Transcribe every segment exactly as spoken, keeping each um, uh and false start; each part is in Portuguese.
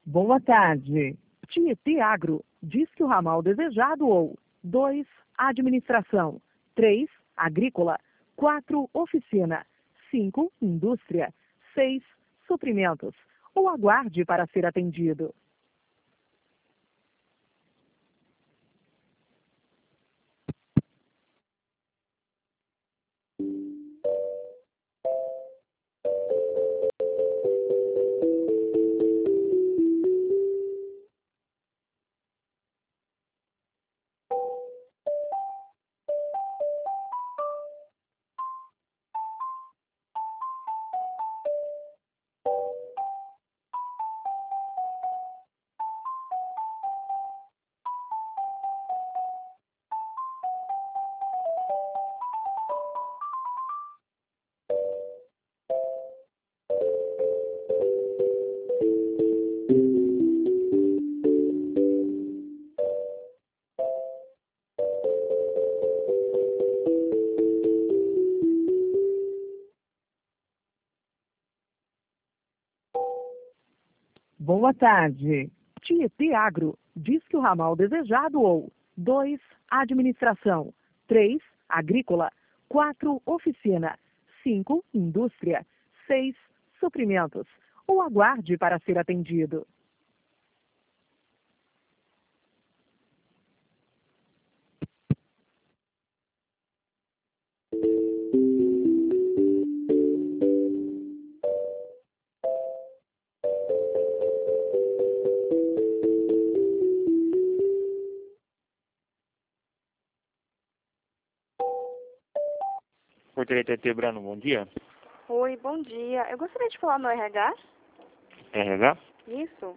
Boa tarde. Tietê Agro, diz que o ramal desejado ou dois, administração, três, agrícola, quatro, oficina, cinco, indústria, seis, suprimentos, ou aguarde para ser atendido. Boa tarde. Tietê Agro, diz que o ramal desejado ou dois, administração, três, agrícola, quatro, oficina, cinco, indústria, seis, suprimentos, ou aguarde para ser atendido. Portaria T T Brano, bom dia. Oi, bom dia. Eu gostaria de falar no R H. R H? Isso.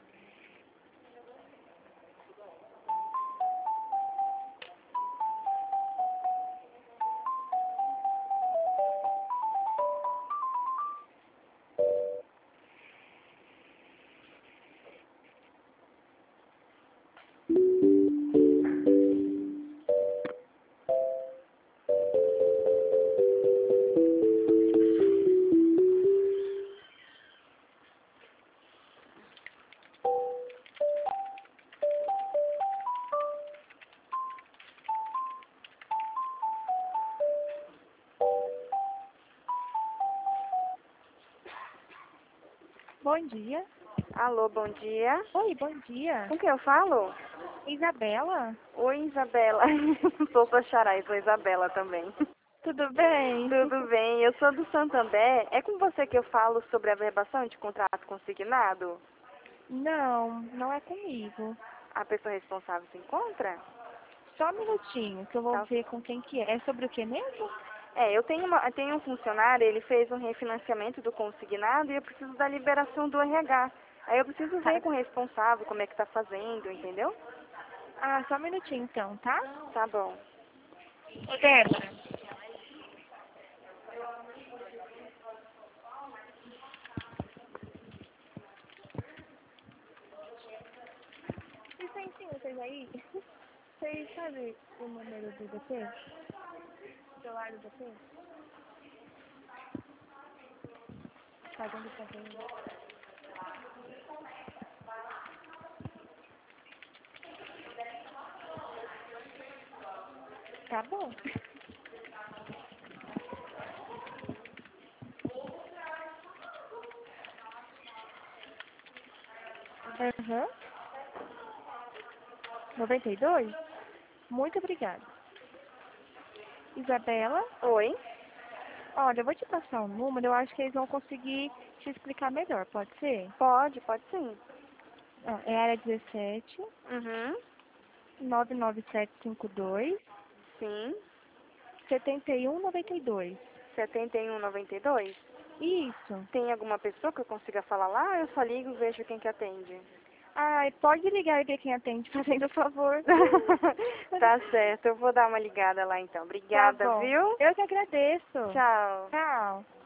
Bom dia. Alô, bom dia. Oi, bom dia. Com quem eu falo? Isabela? Oi, Isabela. Sou sua xará e sou Isabela também. Tudo bem? Tudo bem, eu sou do Santander. É com você que eu falo sobre a averbação de contrato consignado? Não, não é comigo. A pessoa responsável se encontra? Só um minutinho, que eu vou Tá. ver com quem que é. É sobre o que mesmo? É, eu tenho, uma, tenho um funcionário, ele fez um refinanciamento do consignado e eu preciso da liberação do R H. Aí eu preciso ver Tá. com o responsável como é que tá fazendo, entendeu? Ah, só um minutinho então, tá? Tá bom. Ô, Débora. Licencinha, vocês aí? Vocês sabem o número do D P? O celular do D P? Fazendo favor. Tá bom. Aham. noventa e dois? Muito obrigada. Isabela? Oi? Olha, eu vou te passar um número, eu acho que eles vão conseguir te explicar melhor, pode ser? Pode, pode sim. Ah, é área dezessete, Uhum. nove nove sete cinco dois, Sim. setenta e um noventa e dois. setenta e um noventa e dois? Isso. Tem alguma pessoa que eu consiga falar lá? Eu só ligo e vejo quem que atende. Ai, pode ligar e ver quem atende, fazendo o favor. Tá certo, eu vou dar uma ligada lá então. Obrigada, Tá bom. viu? Eu que agradeço. Tchau. Tchau.